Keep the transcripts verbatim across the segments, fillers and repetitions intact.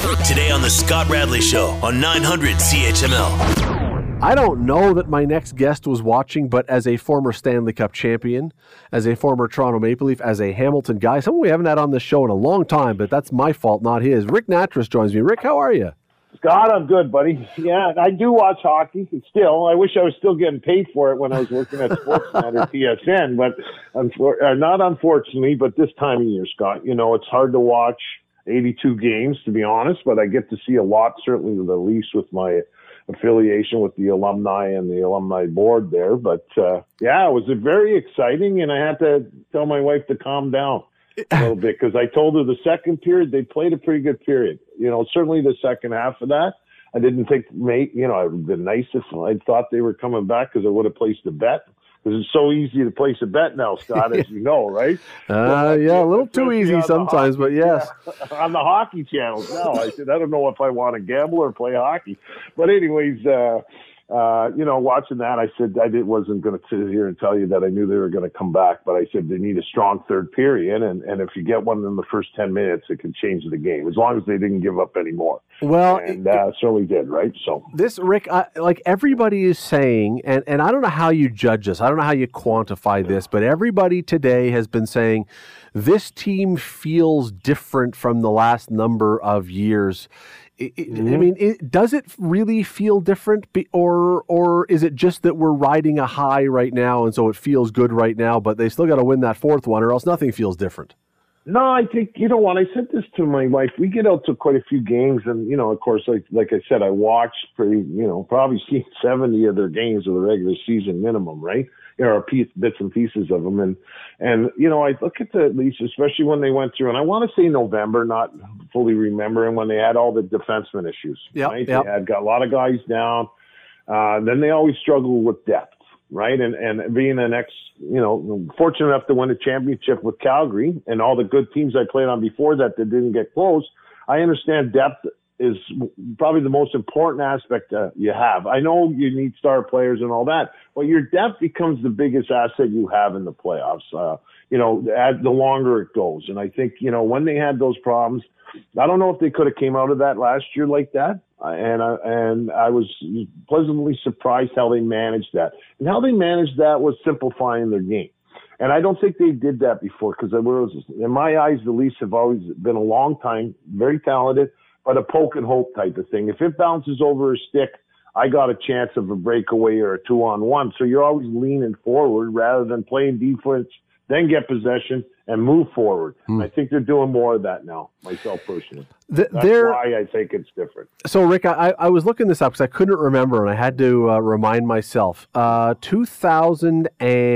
Today on the Scott Radley Show on nine hundred C H M L. I don't know that my next guest was watching, but as a former Stanley Cup champion, as a former Toronto Maple Leaf, as a Hamilton guy, someone we haven't had on this show in a long time, but that's my fault, not his. Rick Nattrass joins me. Rick, how are you? Scott, I'm good, buddy. Yeah, I do watch hockey still. I wish I was still getting paid for it when I was working at Sportsnet or T S N, but unfor- uh, not unfortunately, but this time of year, Scott, you know, it's hard to watch eighty-two games, to be honest, but I get to see a lot, certainly with the Leafs with my affiliation with the alumni and the alumni board there. But, uh, yeah, it was very exciting, and I had to tell my wife to calm down a little bit because I told her the second period, they played a pretty good period. You know, certainly the second half of that, I didn't think, mate, you know, it would have been nice if I thought they were coming back because I would have placed a bet. Because it's so easy to place a bet now, Scott, as you know, right? Uh, yeah, a little too easy sometimes, but yes. Yeah, on the hockey channels now. I said, I don't know if I want to gamble or play hockey. But anyways, uh, uh, you know, watching that, I said I did, wasn't going to sit here and tell you that I knew they were going to come back. But I said they need a strong third period. And, and if you get one in the first ten minutes, it can change the game, as long as they didn't give up any more. Well, and uh, certainly did, right? So this, Rick, I, like everybody is saying, and, and I don't know how you judge this. I don't know how you quantify this, but everybody today has been saying this team feels different from the last number of years. It, mm-hmm. I mean, it, does it really feel different, Be, or or is it just that we're riding a high right now, and so it feels good right now, but they still got to win that fourth one, or else nothing feels different? No, I think, you know what, I said this to my wife. We get out to quite a few games, and, you know, of course, like like I said, I watched pretty, you know, probably seen seventy of their games of the regular season minimum, right? You know, or piece, bits and pieces of them. And, and, you know, I look at the Leafs, especially when they went through, and I want to say November, not fully remembering, when they had all the defenseman issues, yep, right? Yep. They had got a lot of guys down. Uh, then they always struggle with depth. Right. And, and being an ex, you know, fortunate enough to win a championship with Calgary and all the good teams I played on before that that didn't get close, I understand depth is probably the most important aspect uh, you have. I know you need star players and all that, but your depth becomes the biggest asset you have in the playoffs, uh, you know, as the longer it goes. And I think, you know, when they had those problems, I don't know if they could have came out of that last year like that. And I, and I was pleasantly surprised how they managed that. And how they managed that was simplifying their game. And I don't think they did that before because in my eyes, the Leafs have always been a long time, very talented, but a poke and hope type of thing. If it bounces over a stick, I got a chance of a breakaway or a two-on-one. So you're always leaning forward rather than playing defense, then get possession and move forward. Hmm. I think they're doing more of that now, myself personally. The, That's why I think it's different. So, Rick, I, I was looking this up because I couldn't remember, and I had to uh, remind myself. Uh, two thousand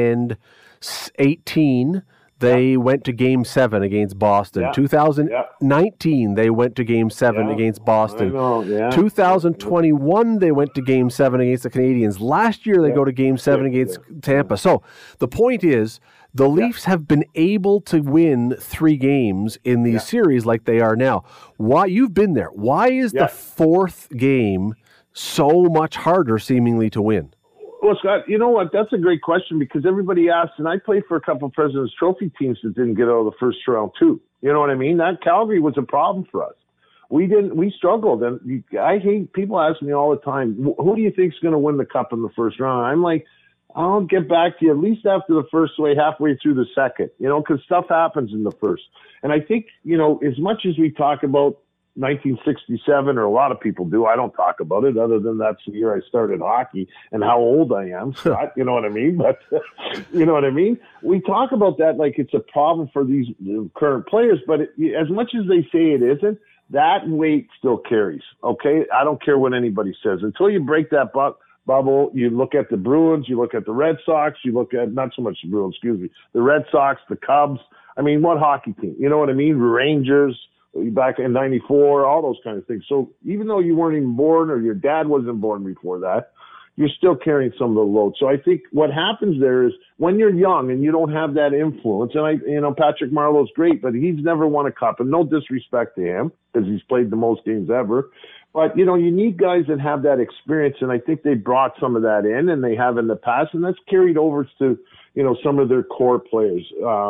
eighteen, they yeah. went to Game seven against Boston. Yeah. two thousand nineteen, yeah. they went to Game seven yeah. against Boston. I know, yeah. twenty twenty-one, they went to Game seven against the Canadiens. Last year, they yeah. go to Game seven yeah. against yeah. Tampa. So, the point is, the Leafs yeah. have been able to win three games in these yeah. series like they are now. Why? You've been there. Why is yeah. the fourth game so much harder seemingly to win? Well, Scott, you know what? That's a great question because everybody asks, and I played for a couple of President's Trophy teams that didn't get out of the first round too. You know what I mean? That Calgary was a problem for us. We didn't. We struggled, and you, I hate people ask me all the time, "Who do you think is going to win the cup in the first round?" I'm like, I'll get back to you at least after the first way, halfway through the second, you know, because stuff happens in the first. And I think, you know, as much as we talk about nineteen sixty-seven, or a lot of people do, I don't talk about it other than that's the year I started hockey and how old I am, Scott, you know what I mean? But, you know what I mean? We talk about that like it's a problem for these current players, but it, as much as they say it isn't, that weight still carries, okay? I don't care what anybody says. Until you break that buck, bubble, you look at the Bruins, you look at the Red Sox, you look at, not so much the Bruins, excuse me, the Red Sox, the Cubs. I mean, what hockey team? You know what I mean? Rangers, back in ninety-four, all those kind of things. So even though you weren't even born or your dad wasn't born before that, you're still carrying some of the load. So I think what happens there is when you're young and you don't have that influence, and I, you know, Patrick Marleau's great, but he's never won a cup, and no disrespect to him because he's played the most games ever. But, you know, you need guys that have that experience, and I think they brought some of that in, and they have in the past, and that's carried over to, you know, some of their core players. Uh,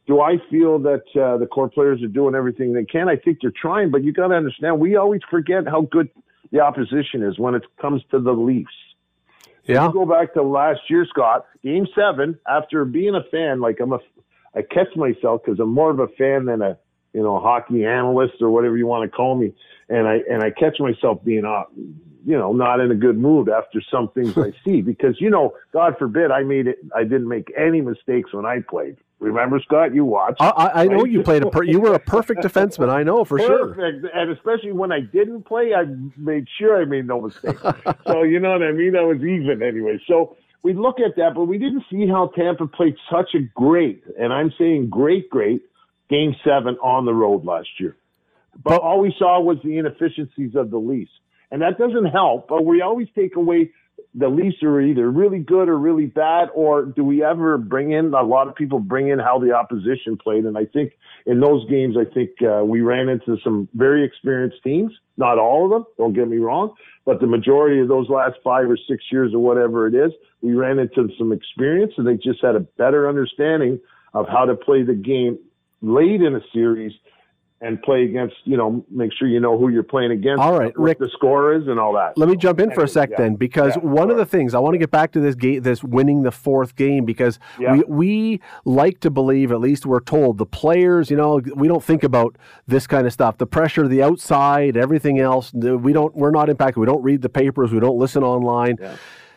do I feel that uh, the core players are doing everything they can? I think they're trying, but you got to understand, we always forget how good the opposition is when it comes to the Leafs. Yeah. If you go back to last year, Scott, game seven, after being a fan, like I'm a, I catch myself because I'm more of a fan than a, you know, hockey analyst or whatever you want to call me. And I, and I catch myself being, uh, you know, not in a good mood after some things I see, because, you know, God forbid I made it. I didn't make any mistakes when I played. Remember, Scott, you watched. I, I, I know right? you played a, per, you were a perfect defenseman. I know for Perfect. sure. And especially when I didn't play, I made sure I made no mistakes. So, you know what I mean? I was even anyway. So we look at that, but we didn't see how Tampa played such a great, and I'm saying great, great, game seven on the road last year. But, but all we saw was the inefficiencies of the Leafs. And that doesn't help, but we always take away the Leafs are either really good or really bad, or do we ever bring in, a lot of people bring in how the opposition played. And I think in those games, I think uh, we ran into some very experienced teams, not all of them, don't get me wrong, but the majority of those last five or six years or whatever it is, we ran into some experience, and they just had a better understanding of how to play the game late in a series and play against, you know, make sure you know who you're playing against. All right, Rick, the score is and all that. Let me jump in for a sec yeah, then, because yeah, one of the right. things, I want to get back to this game, this winning the fourth game, because yeah. we, we like to believe, at least we're told, the players, you know, we don't think about this kind of stuff, the pressure, the outside, everything else. We don't, we're not impacted. We don't read the papers. We don't listen online. Yeah.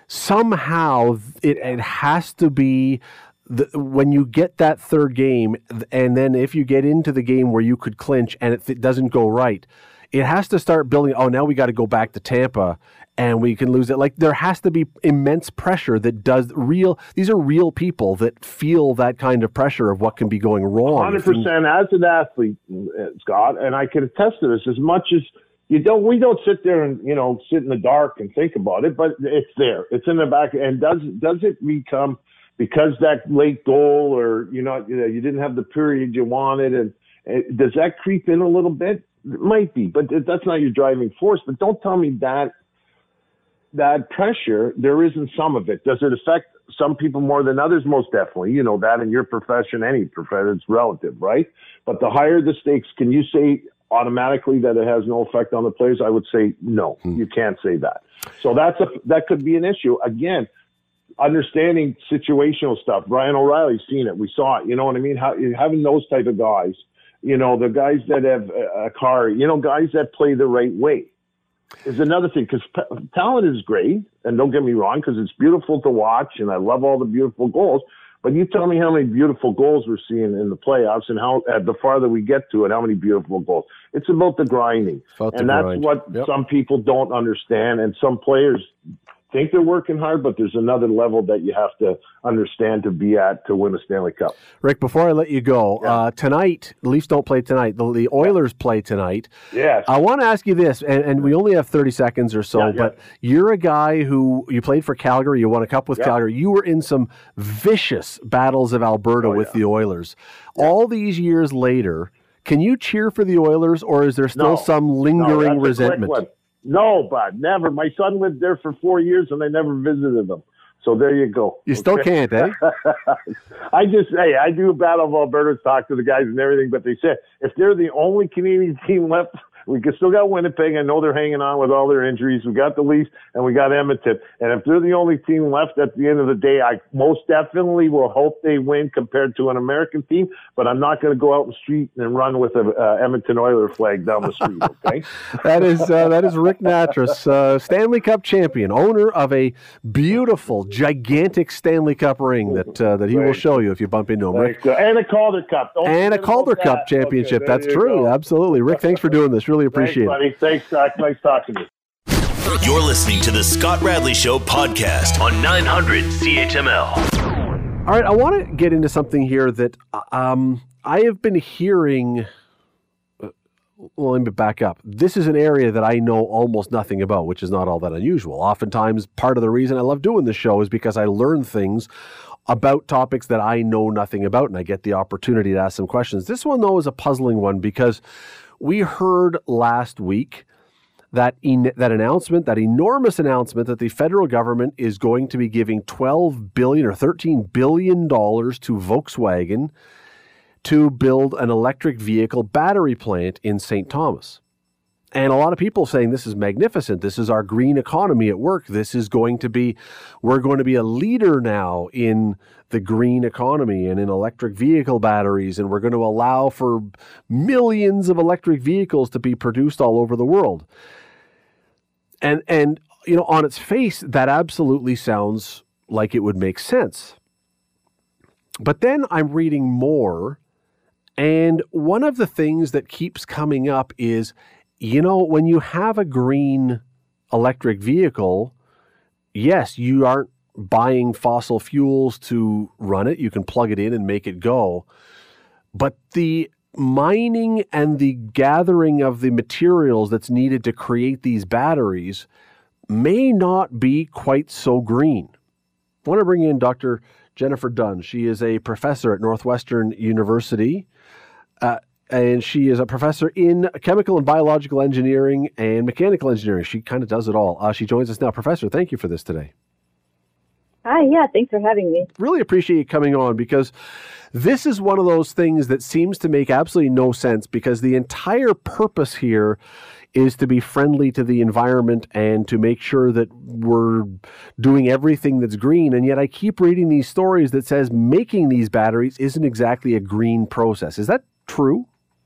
Somehow it, it has to be The, when you get that third game, and then if you get into the game where you could clinch and it, it doesn't go right, it has to start building, oh, now we got to go back to Tampa and we can lose it. Like, there has to be immense pressure that does real, these are real people that feel that kind of pressure of what can be going wrong. one hundred percent as an athlete, Scott, and I can attest to this, as much as you don't, we don't sit there and, you know, sit in the dark and think about it, but it's there. It's in the back. And does, does it become, because that late goal, or you know, you didn't have the period you wanted, and, and does that creep in a little bit? It might be, but that's not your driving force. But don't tell me that that pressure, there isn't some of it. Does it affect some people more than others? Most definitely. You know that in your profession, any profession, it's relative, right? But the higher the stakes, can you say automatically that it has no effect on the players? I would say no. Hmm. You can't say that. So that's a that could be an issue. Again, understanding situational stuff. Brian O'Reilly's seen it. We saw it. You know what I mean? How, having those type of guys, you know, the guys that have a, a car, you know, guys that play the right way is another thing, because p- talent is great. And don't get me wrong, because it's beautiful to watch and I love all the beautiful goals. But you tell me how many beautiful goals we're seeing in the playoffs, and how uh, the farther we get to it, how many beautiful goals. It's about the grinding. About and the that's grind. what Yep. some people don't understand. And some players think they're working hard, but there's another level that you have to understand to be at to win a Stanley Cup. Rick, before I let you go, yeah. uh, tonight, the Leafs don't play tonight. The, the Oilers yeah. play tonight. Yes. I want to ask you this, and, and we only have thirty seconds or so, yeah, yeah. but you're a guy who, you played for Calgary, you won a cup with yeah. Calgary. You were in some vicious battles of Alberta oh, with yeah. the Oilers. Yeah. All these years later, can you cheer for the Oilers, or is there still no. some lingering no, resentment? No, bud, never. My son lived there for four years, and I never visited them. So there you go. You okay? Still can't, eh? I just, hey, I do Battle of Alberta, talk to the guys and everything, but they said if they're the only Canadian team left, we still got Winnipeg. I know they're hanging on with all their injuries. We got the Leafs, and we got Edmonton. And if they're the only team left at the end of the day, I most definitely will hope they win compared to an American team. But I'm not going to go out in the street and run with a uh, Edmonton Oiler flag down the street. Okay, that is uh, that is Rick Nattrass, uh, Stanley Cup champion, owner of a beautiful, gigantic Stanley Cup ring that uh, that he right. will show you if you bump into him. Rick. And a Calder Cup. Don't and a Calder Cup that. championship. Okay, That's true. Go. Absolutely. Rick, thanks for doing this. Really appreciate Thanks, buddy. Thanks, Scott. Nice talking to you. You're listening to the Scott Radley Show podcast on nine hundred C H M L. All right, I want to get into something here that um, I have been hearing. Uh, well, let me back up. This is an area that I know almost nothing about, which is not all that unusual. Oftentimes, part of the reason I love doing this show is because I learn things about topics that I know nothing about, and I get the opportunity to ask some questions. This one, though, is a puzzling one because we heard last week that en- that announcement, that enormous announcement that the federal government is going to be giving twelve billion dollars or thirteen billion dollars to Volkswagen to build an electric vehicle battery plant in Saint Thomas. And a lot of people saying this is magnificent. This is our green economy at work. This is going to be, we're going to be a leader now in the green economy and in electric vehicle batteries. And we're going to allow for millions of electric vehicles to be produced all over the world. And, and you know, on its face, that absolutely sounds like it would make sense. But then I'm reading more. And one of the things that keeps coming up is, you know, when you have a green electric vehicle, yes, you aren't buying fossil fuels to run it. You can plug it in and make it go. But the mining and the gathering of the materials that's needed to create these batteries may not be quite so green. I want to bring in Doctor Jennifer Dunn. She is a professor at Northwestern University. Uh, And she is a professor in chemical and biological engineering and mechanical engineering. She kind of does it all. Uh, she joins us now. Professor, thank you for this today. Hi, yeah, thanks for having me. Really appreciate you coming on, because this is one of those things that seems to make absolutely no sense, because the entire purpose here is to be friendly to the environment and to make sure that we're doing everything that's green. And yet I keep reading these stories that says making these batteries isn't exactly a green process. Is that true?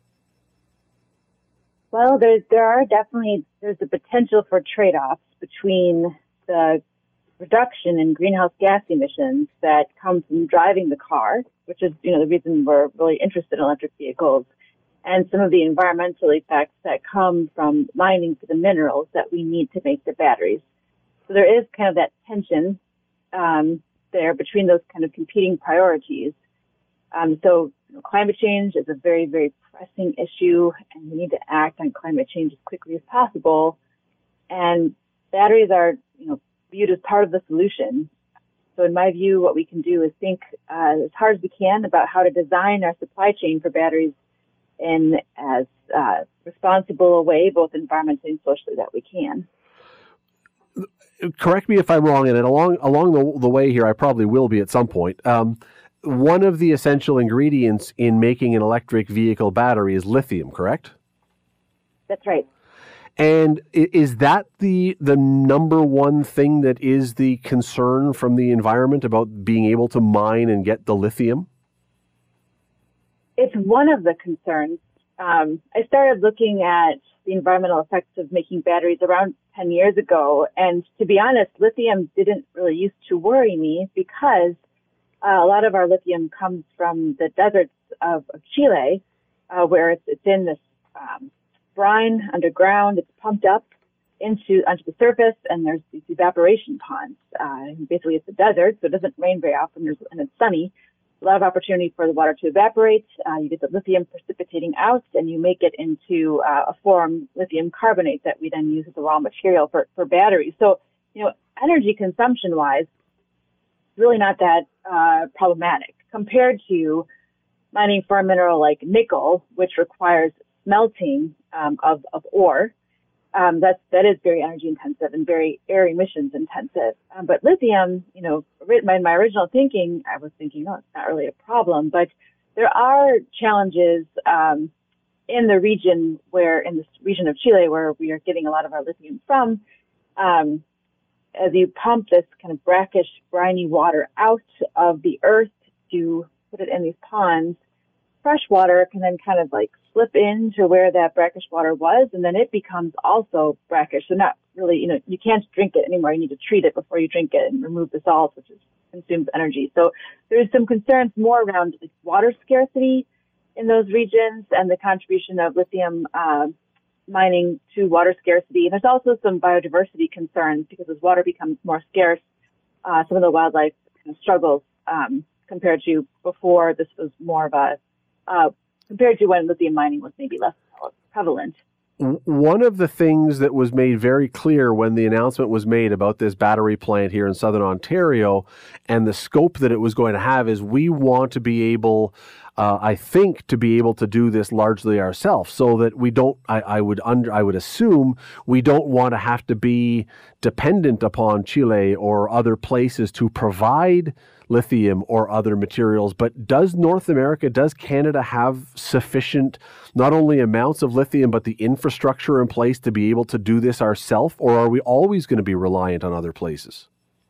Well, there there are definitely, there's the potential for trade-offs between the reduction in greenhouse gas emissions that come from driving the car, which is, you know, the reason we're really interested in electric vehicles, and some of the environmental effects that come from mining for the minerals that we need to make the batteries. So there is kind of that tension um, there between those kind of competing priorities. Um, so you know, climate change is a very, very pressing issue, and we need to act on climate change as quickly as possible. And batteries are, you know, viewed as part of the solution. So in my view, what we can do is think uh, as hard as we can about how to design our supply chain for batteries in as uh, responsible a way, both environmentally and socially, that we can. Correct me if I'm wrong, and along along the, the way here, I probably will be at some point. Um, one of the essential ingredients in making an electric vehicle battery is lithium, correct? That's right. And is that the the number one thing that is the concern from the environment about being able to mine and get the lithium? It's one of the concerns. Um, I started looking at the environmental effects of making batteries around ten years ago. And to be honest, lithium didn't really used to worry me, because uh, a lot of our lithium comes from the deserts of, of Chile, uh, where it's, it's in this um, brine underground. It's pumped up into onto the surface, and there's these evaporation ponds. Uh, basically, it's a desert, so it doesn't rain very often, there's, and it's sunny. A lot of opportunity for the water to evaporate. Uh, you get the lithium precipitating out, and you make it into uh, a form, lithium carbonate, that we then use as a raw material for, for batteries. So, you know, energy consumption-wise, really not that uh, problematic compared to mining for a mineral like nickel, which requires smelting um, of, of ore. Um, that's, that is very energy intensive and very air emissions intensive. Um, but lithium, you know, my, my original thinking, I was thinking, oh, it's not really a problem, but there are challenges um, in the region where, in this region of Chile, where we are getting a lot of our lithium from. Um, as you pump this kind of brackish, briny water out of the earth to put it in these ponds, fresh water can then kind of like slip into where that brackish water was, and then it becomes also brackish. So not really, you know, you can't drink it anymore. You need to treat it before you drink it and remove the salt, which is, consumes energy. So there's some concerns more around like, water scarcity in those regions and the contribution of lithium uh, mining to water scarcity. And there's also some biodiversity concerns, because as water becomes more scarce, uh, some of the wildlife kind of struggles um, compared to before. This was more of a uh, compared to when lithium mining was maybe less prevalent. One of the things that was made very clear when the announcement was made about this battery plant here in Southern Ontario and the scope that it was going to have is we want to be able uh, I think, to be able to do this largely ourselves, so that we don't. I, I would under. I would assume we don't want to have to be dependent upon Chile or other places to provide lithium or other materials. But does North America, does Canada have sufficient, not only amounts of lithium, but the infrastructure in place to be able to do this ourselves, or are we always going to be reliant on other places?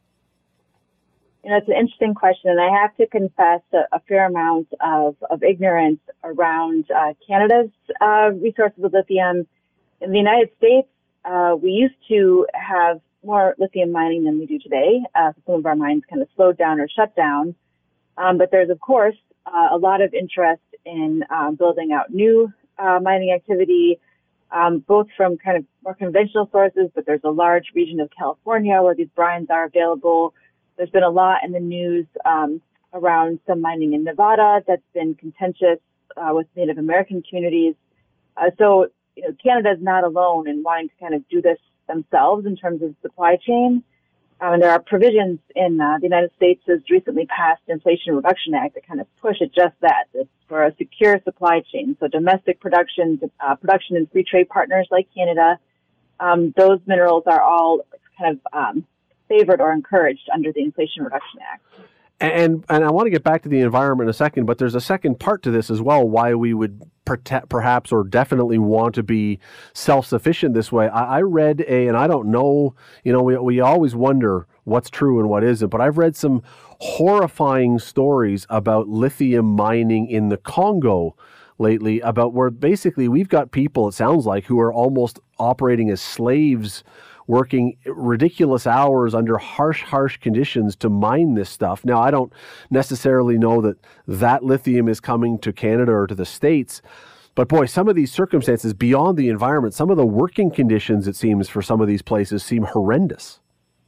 You know, it's an interesting question, and I have to confess a, a fair amount of, of ignorance around uh, Canada's uh, resources of lithium. In the United States, uh, we used to have more lithium mining than we do today. Uh, some of our mines kind of slowed down or shut down. Um, but there's, of course, uh, a lot of interest in um, building out new uh, mining activity, um, both from kind of more conventional sources, but there's a large region of California where these brines are available. There's been a lot in the news um, around some mining in Nevada that's been contentious uh, with Native American communities. Uh, so, you know, Canada is not alone in wanting to kind of do this themselves in terms of supply chain. Um, and there are provisions in uh, the United States' recently passed Inflation Reduction Act that kind of push at just that. It's for a secure supply chain. So domestic production, uh, production and free trade partners like Canada, um, those minerals are all kind of um, favored or encouraged under the Inflation Reduction Act. And and I want to get back to the environment in a second, but there's a second part to this as well, why we would perhaps or definitely want to be self-sufficient this way. I, I read a, and I don't know, you know, we, we always wonder what's true and what isn't, but I've read some horrifying stories about lithium mining in the Congo lately, about where basically we've got people, it sounds like, who are almost operating as slaves, working ridiculous hours under harsh, harsh conditions to mine this stuff. Now, I don't necessarily know that that lithium is coming to Canada or to the States, but boy, some of these circumstances beyond the environment, some of the working conditions, it seems, for some of these places seem horrendous.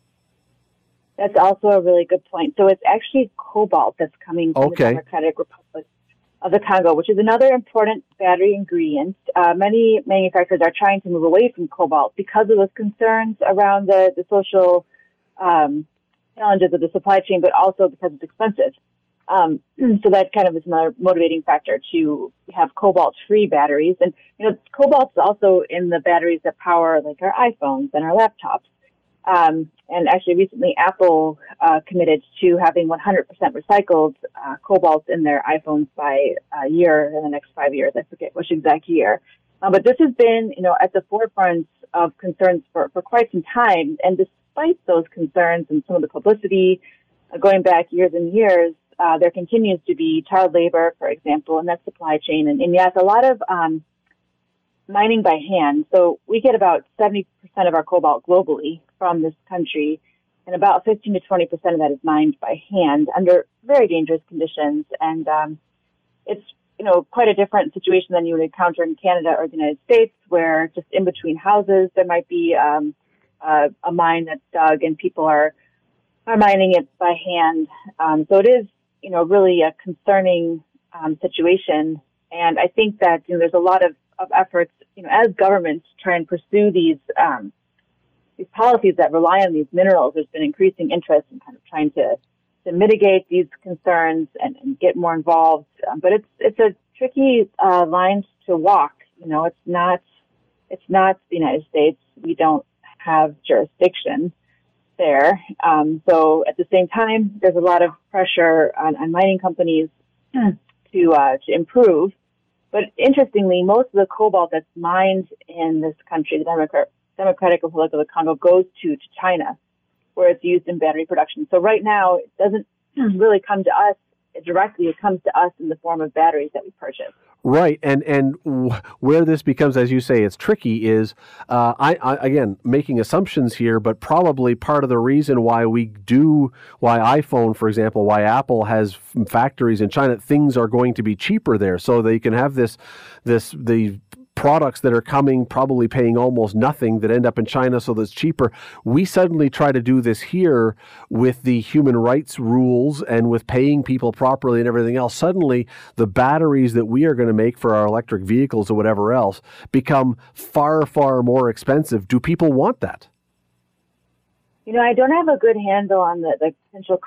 That's also a really good point. So it's actually cobalt that's coming from okay. the Democratic Republic of the Congo, which is another important battery ingredient. Uh, many manufacturers are trying to move away from cobalt because of those concerns around the, the social um, challenges of the supply chain, but also because it's expensive. Um, so that kind of is another motivating factor to have cobalt-free batteries. And, you know, cobalt is also in the batteries that power, like, our iPhones and our laptops. Um, and actually recently Apple uh, committed to having one hundred percent recycled uh, cobalt in their iPhones by a year in the next five years. I forget which exact year. Uh, but this has been, you know, at the forefront of concerns for, for quite some time. And despite those concerns and some of the publicity uh, going back years and years, uh, there continues to be child labor, for example, in that supply chain. And, and yes, a lot of um, mining by hand. So we get about seventy percent of our cobalt globally from this country, and about fifteen to twenty percent of that is mined by hand under very dangerous conditions. And um, it's, you know, quite a different situation than you would encounter in Canada or the United States, where just in between houses there might be um, uh, a mine that's dug and people are are mining it by hand. Um, so it is, you know, really a concerning um, situation. And I think that, you know, there's a lot of, of efforts, you know, as governments try and pursue these um, these policies that rely on these minerals. There's been increasing interest in kind of trying to, to mitigate these concerns and, and get more involved. Um, but it's it's a tricky uh, line to walk. You know, it's not it's not the United States. We don't have jurisdiction there. Um, so at the same time, there's a lot of pressure on, on mining companies to uh, to improve. But interestingly, most of the cobalt that's mined in this country, the Democrat, Democratic Republic of the Congo, goes to, to China, where it's used in battery production. So right now, it doesn't really come to us directly. It comes to us in the form of batteries that we purchase. Right, and and where this becomes, as you say, it's tricky is, uh, I, I again making assumptions here, but probably part of the reason why we do, why iPhone, for example, why Apple has factories in China, things are going to be cheaper there, so they can have this, this the. products that are coming, probably paying almost nothing, that end up in China, so that's cheaper. We suddenly try to do this here with the human rights rules and with paying people properly and everything else. Suddenly, the batteries that we are going to make for our electric vehicles or whatever else become far, far more expensive. Do people want that? You know, I don't have a good handle on the, the potential cost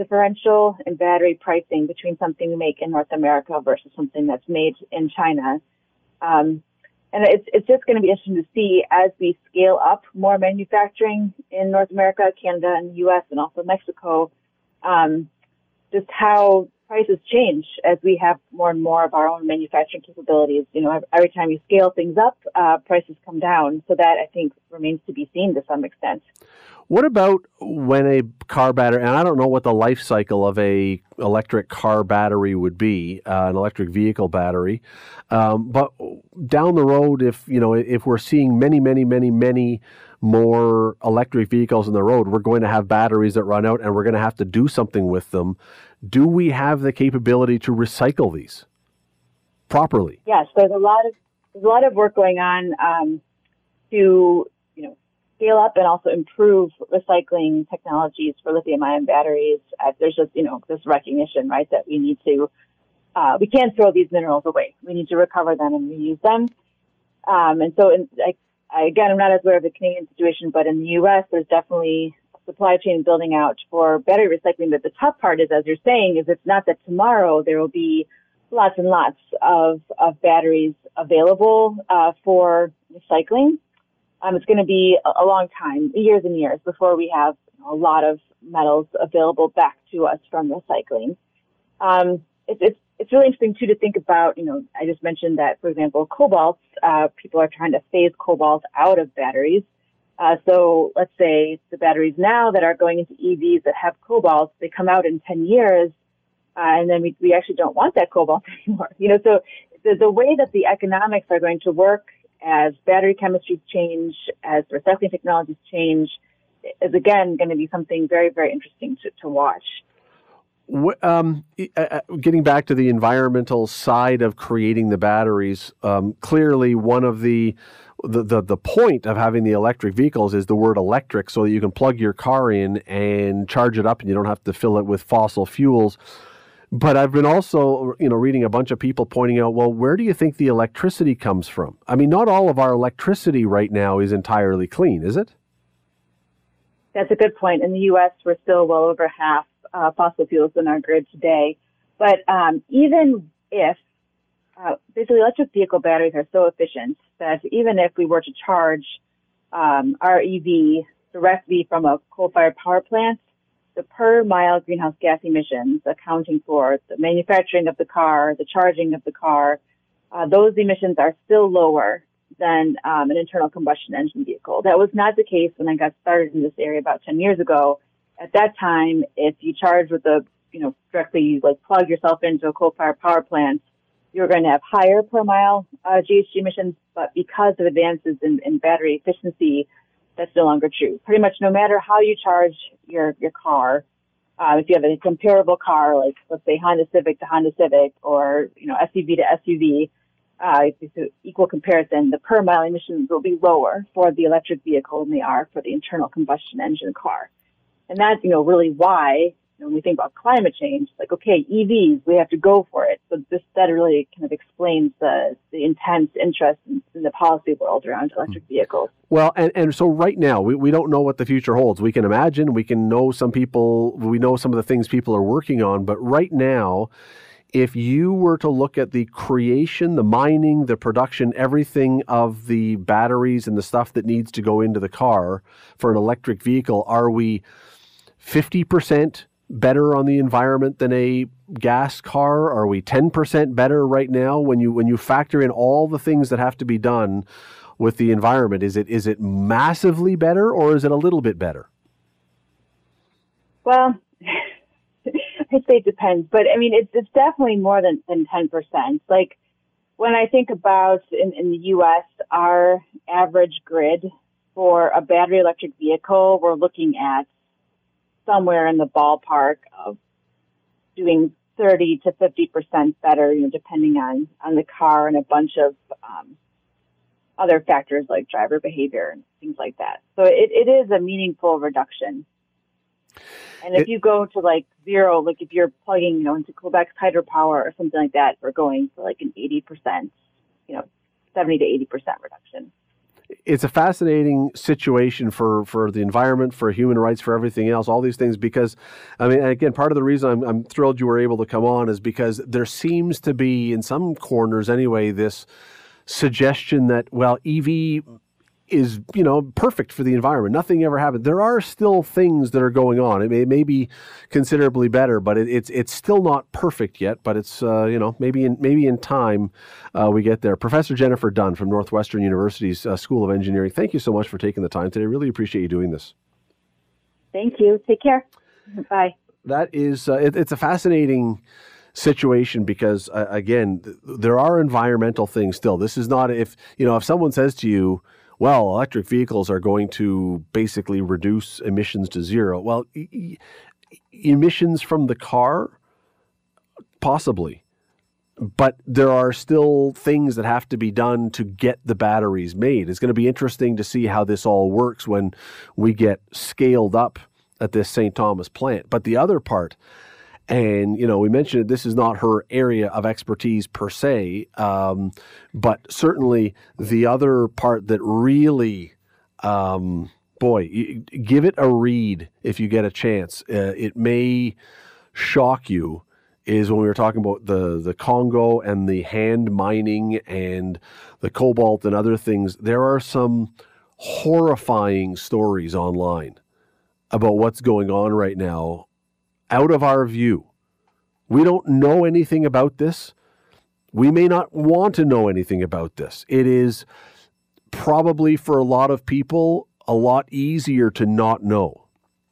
differential in battery pricing between something we make in North America versus something that's made in China. Um, and it's it's just going to be interesting to see as we scale up more manufacturing in North America, Canada, and the U S, and also Mexico, um, just how prices change as we have more and more of our own manufacturing capabilities. You know, every time you scale things up, uh, prices come down. So that, I think, remains to be seen to some extent. What about when a car battery, and I don't know what the life cycle of a electric car battery would be, uh, an electric vehicle battery, um, but down the road, if, you know, if we're seeing many, many, many, many more electric vehicles on the road, we're going to have batteries that run out and we're going to have to do something with them. Do we have the capability to recycle these properly? Yes, there's a lot of there's a lot of work going on um, to, you know, scale up and also improve recycling technologies for lithium-ion batteries. Uh, there's just, you know, this recognition, right, that we need to, uh, we can't throw these minerals away. We need to recover them and reuse them. Um, and so, in, I, I, again, I'm not as aware of the Canadian situation, but in the U S, there's definitely a supply chain building out for battery recycling. But the tough part is, as you're saying, is it's not that tomorrow there will be lots and lots of, of batteries available uh, for recycling. Um, it's going to be a, a long time, years and years, before we have, you know, a lot of metals available back to us from recycling. Um, it, it's it's really interesting too to think about. You know, I just mentioned that, for example, cobalt. Uh, people are trying to phase cobalt out of batteries. Uh, so let's say the batteries now that are going into E Vs that have cobalt, they come out in ten years, uh, and then we we actually don't want that cobalt anymore. You know, so the the way that the economics are going to work as battery chemistries change, as recycling technologies change, is again going to be something very, very interesting to, to watch. Um, uh, getting back to the environmental side of creating the batteries, um, clearly one of the, the the the point of having the electric vehicles is the word electric, so that you can plug your car in and charge it up, and you don't have to fill it with fossil fuels. But I've been also, you know, reading a bunch of people pointing out, well, where do you think the electricity comes from? I mean, not all of our electricity right now is entirely clean, is it? That's a good point. In the U S, we're still well over half uh, fossil fuels in our grid today. But um, even if, uh, basically electric vehicle batteries are so efficient that even if we were to charge um, our E V directly from a coal-fired power plant, the per mile greenhouse gas emissions accounting for the manufacturing of the car, the charging of the car, uh, those emissions are still lower than um, an internal combustion engine vehicle. That was not the case when I got started in this area about ten years ago. At that time, if you charge with a, you know, directly like plug yourself into a coal-fired power plant, you're going to have higher per mile uh, G H G emissions, but because of advances in, in battery efficiency, that's no longer true. Pretty much no matter how you charge your, your car, uh, if you have a comparable car, like let's say Honda Civic to Honda Civic or, you know, S U V to S U V, uh, it's an equal comparison, the per mile emissions will be lower for the electric vehicle than they are for the internal combustion engine car. And that's, you know, really why, you know, when we think about climate change, like, okay, E Vs, we have to go for it. So this, that really kind of explains the, the intense interest in, in the policy world around electric vehicles. Well, and, and so right now, we, we don't know what the future holds. We can imagine, we can know some people, we know some of the things people are working on, but right now, if you were to look at the creation, the mining, the production, everything of the batteries and the stuff that needs to go into the car for an electric vehicle, are we fifty percent better on the environment than a gas car? Are we ten percent better right now when you when you factor in all the things that have to be done with the environment? Is it is it massively better, or is it a little bit better? Well, I'd say it depends, but I mean, it's, it's definitely more than, than ten percent. Like when I think about in, in the U S, our average grid for a battery electric vehicle, we're looking at somewhere in the ballpark of doing thirty to fifty percent better, you know, depending on, on the car and a bunch of um, other factors like driver behavior and things like that. So it, it is a meaningful reduction. And if it, you go to like zero, like if you're plugging, you know, into Quebec's hydropower or something like that, we're going for like an eighty percent, you know, seventy to eighty percent reduction. it's a fascinating situation for, for the environment, for human rights, for everything else, all these things, because, I mean, again, part of the reason I'm, I'm thrilled you were able to come on is because there seems to be, in some corners anyway, this suggestion that, well, E V is, you know, perfect for the environment. Nothing ever happened. There are still things that are going on. It may, it may be considerably better, but it, it's it's still not perfect yet. But it's, uh, you know, maybe in maybe in time uh, we get there. Professor Jennifer Dunn from Northwestern University's uh, School of Engineering, thank you so much for taking the time today. Really appreciate you doing this. Thank you. Take care. Bye. That is, uh, it, it's a fascinating situation because, uh, again, th- there are environmental things still. This is not, if, you know, if someone says to you, well, electric vehicles are going to basically reduce emissions to zero. Well, e- e- emissions from the car, possibly. But there are still things that have to be done to get the batteries made. It's going to be interesting to see how this all works when we get scaled up at this Saint Thomas plant. But the other part, and, you know, we mentioned this is not her area of expertise per se, um, but certainly the other part that really, um, boy, give it a read if you get a chance. Uh, it may shock you, is when we were talking about the, the Congo and the hand mining and the cobalt and other things. There are some horrifying stories online about what's going on right now out of our view. We don't know anything about this. We may not want to know anything about this. It is probably, for a lot of people, a lot easier to not know.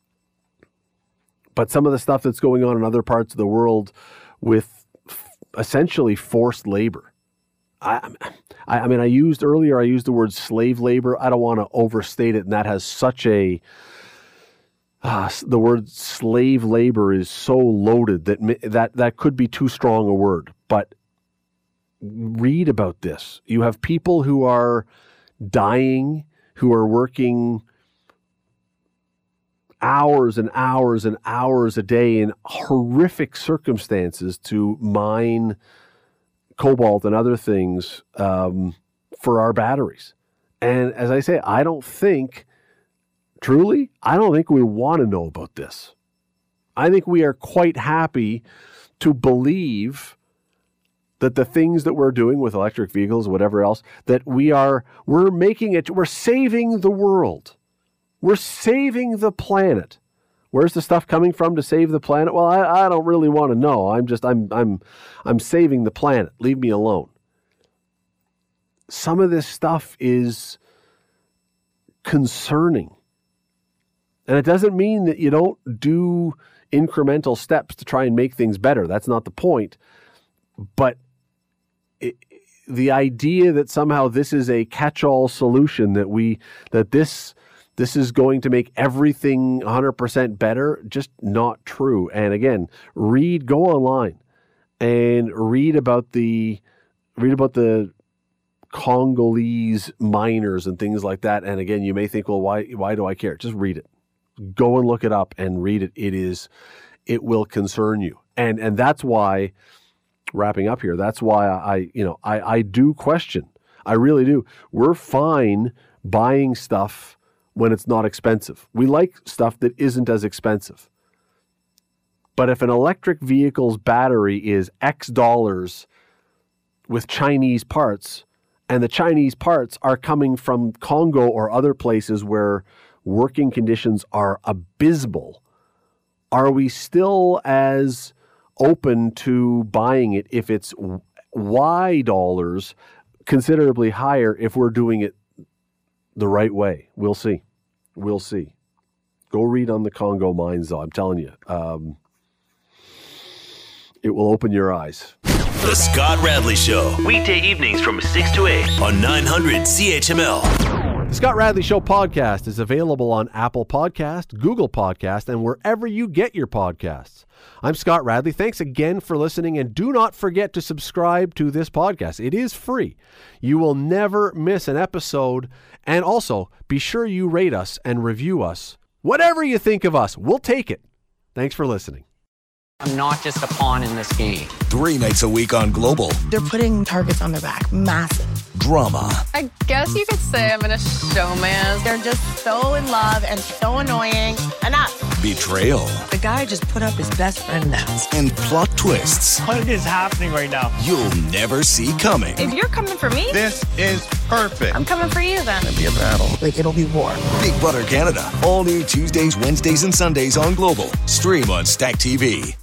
But some of the stuff that's going on in other parts of the world with f- essentially forced labor. I, I, I mean, I used earlier, I used the word slave labor. I don't want to overstate it, and that has such a... Uh, the word slave labor is so loaded that that that could be too strong a word. But read about this. You have people who are dying, who are working hours and hours and hours a day in horrific circumstances to mine cobalt and other things um, for our batteries. And as I say, I don't think... Truly, I don't think we want to know about this. I think we are quite happy to believe that the things that we're doing with electric vehicles, whatever else, that we are, we're making it, we're saving the world. We're saving the planet. Where's the stuff coming from to save the planet? Well, I, I don't really want to know. I'm just, I'm, I'm, I'm saving the planet. Leave me alone. Some of this stuff is concerning. And it doesn't mean that you don't do incremental steps to try and make things better. That's not the point. But it, the idea that somehow this is a catch-all solution, that we that this this is going to make everything one hundred percent better, just not true. And again, read, go online and read about the read about the Congolese miners and things like that. And again, you may think, well, why why do I care? Just read it. Go and look it up and read it. It is, it will concern you. And and that's why, wrapping up here, that's why I, you know, I, I do question. I really do. We're fine buying stuff when it's not expensive. We like stuff that isn't as expensive. But if an electric vehicle's battery is X dollars with Chinese parts, and the Chinese parts are coming from Congo or other places where working conditions are abysmal, are we still as open to buying it if it's Y dollars, considerably higher if we're doing it the right way? We'll see. We'll see. Go read on the Congo mines, though. I'm telling you, um, it will open your eyes. The Scott Radley Show, weekday evenings from six to eight on nine hundred C H M L. The Scott Radley Show podcast is available on Apple Podcast, Google Podcast, and wherever you get your podcasts. I'm Scott Radley. Thanks again for listening, and do not forget to subscribe to this podcast. It is free. You will never miss an episode, and also be sure you rate us and review us. Whatever you think of us, we'll take it. Thanks for listening. I'm not just a pawn in this game. Three nights a week on Global. They're putting targets on their back, massive. drama. I guess you could say I'm in a showman. They're just so in love and so annoying. Enough. Betrayal. The guy just put up his best friend in the house. And plot twists What is happening right now? you'll never see coming. If you're coming for me, This is perfect. I'm coming for you then. It'll be a battle. Like, it'll be war. Big Brother Canada. All new Tuesdays, Wednesdays, and Sundays on Global. Stream on Stack T V.